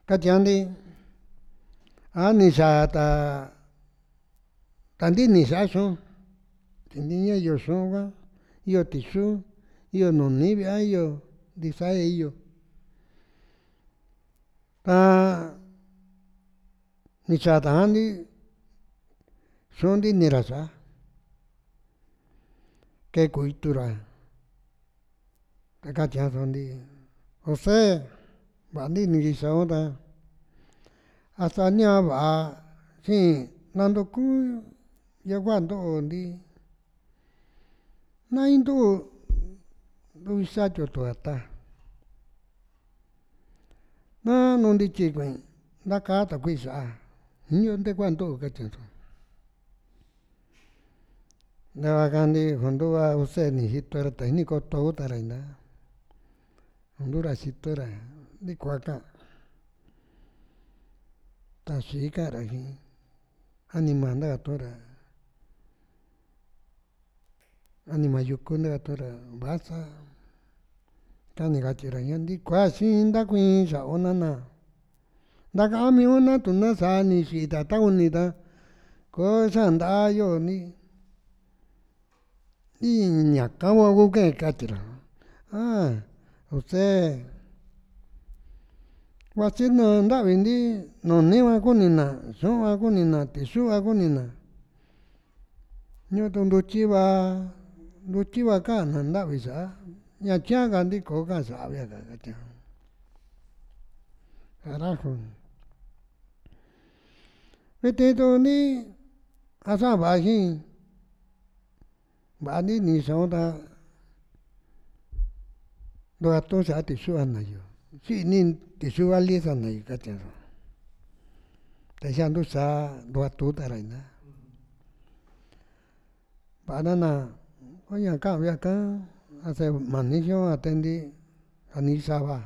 Katyandi ni xaa ta ndini xaxon thindi yoxon ba yo thixu yo nuni b'ian yo ndisaye yo ta nicha tajani xundi ni raxá ke kuitura takathian sundi José b'andi ningisaon ta hasta ñao b'a xin nando kun yagua ndo'ondi naindu nduxa thuthua ta na nundi chikuen ndaka takui xa'a niño nde kuando kathian ndaba kandi kundua José ni jitora tajni koto tara inda ndura sitora ndikua kan taxi kara jin anima nda tora anima yuku nda tora basa tani katyira ndikua xin ndakuin xaona na ndaka miuna tunasa ni xita tauni ta ko xanda yo ni ñaka ba guken katyira José guatsina nda'bi ndi nuni ba kunina xu'an kunina thixu'an kunina ñoto nduchi ba kana nda'bi sa'a ña chian ngandiko kan sa'a kathian carajo bete tuni asa bajin b'andi ni xaon ta ndua tu xa thixu'an na yo xini thixu bali sana kathian texan ndusa ndua tu tara ina b'ana na kuña kan bekan hace maniyo atendi anisa ba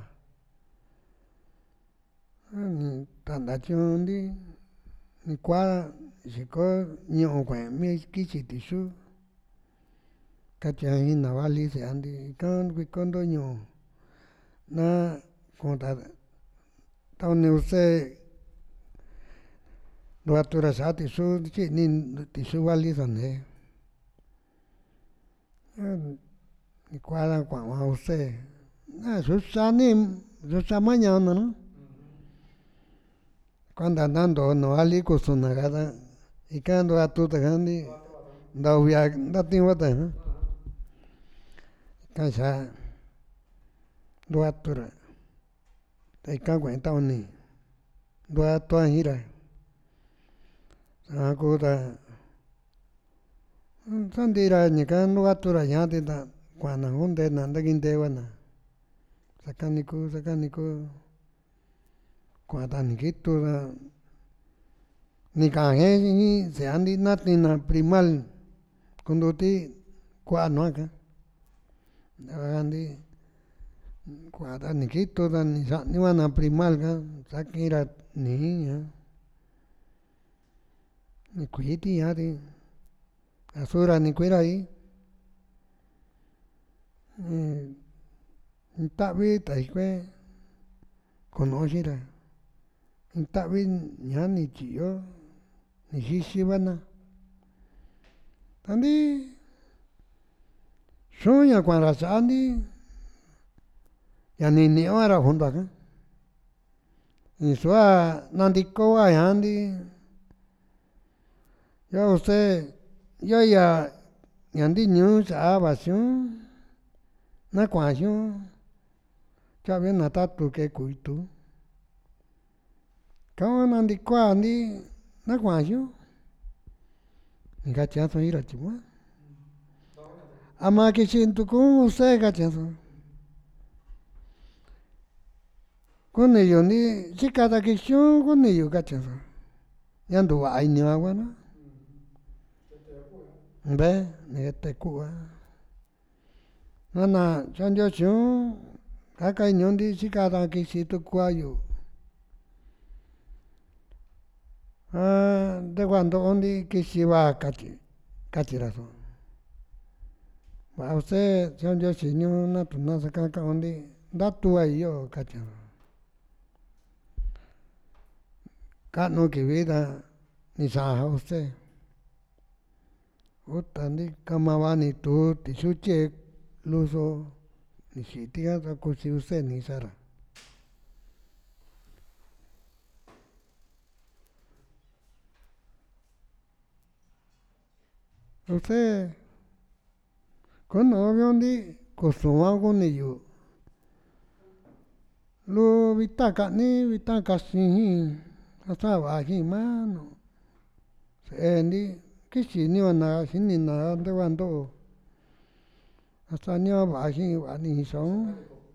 tanda chundi nikua xiko ño'o kue'mi kichi thixu kathian jina bali se'andi ikan vikondo ño'o na kuta tauni José ndua tura xa thixu chini thixu bali sane nikua kua'an José xuxani xuxamaña na kuanda nando nu ali kusuna kata ikan ndua tu takandi ndabia ndatin bata kaxa ndua tura ta ika kue'en tauni ndua tua jira a kuta sandira nika ndua tura ñaa te ta kua'an na juntena nda kintee ba na sakaniku kua'an ta nikitu ta nika jen se'andi natina primal kunduti kua'a nua kan ndabandi kua'an ta nikitu ta ni sa'ni ba na primal kan sakira nii nikui ti ñaa ti asura nikuira ri nta'vi tajikue kunu'u xira nta'vi ñaa ni tyi'yo ni xixi ba na tandi xun ña kua'an sa'andi yaa nini 'on ra junta kan nisua nandiko ba ñaandi ya José ya ñandi ñu sa'a basiun na kua'an cha'be na tatu ke kuitu kaon nandikuandi na kua'an nikathian ira chigua ama kixi nduku José kathian so kuniyo ni chikata kixiun kuniyo kathian so ña nduva'a inia gua na mve nete ku'va nana chanyo xiun kaka inio ndi chikata kixi tukua yu ndegua ndo'ondi kixi ba katyira so va José chanyo xinio na tuna sakakaondi ndatua iyo kathian. ka'nu kivi ta ni sa'an ja use utandi kamava ni tu tixutyie luso nixi'tika ta kuxi use nisa ra. Use kunuviundi kusuan kuniyu lu vita ka'ni vita kaxin jin asa va'a jin mano s'endi kixiniu na xinina ndu'ua ndo'o asanio va'a jin va'a ni son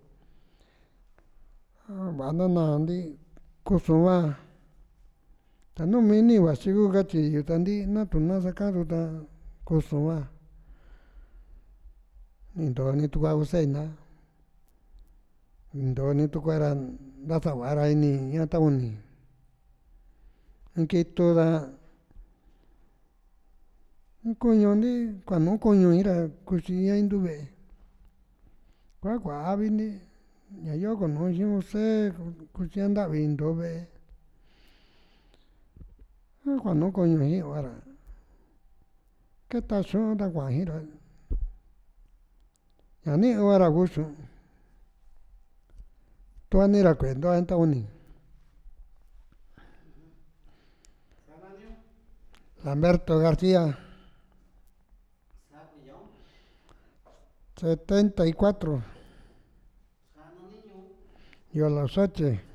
va'a nanandi kusuan ta numi ni vaxi ku katyi yutandi natu na sakaru ta kusuan ni ntoni tukua use'ina ni ntoni tukua ra nda sava'a ini ña tauni nkitu ra kuñundi kuanu kuñui ra kuxiña indu ve'e kuakua'a vindi ña yo kunu xi'in use kuxi'a nda'vi ndo ve'e kuanu kuñu ji'ua ra keta xu'un ta kua'an jin ra ña ni'in ra kuxu tuani ra kue'entua ntauni. Lamberto García 74 yo a los 8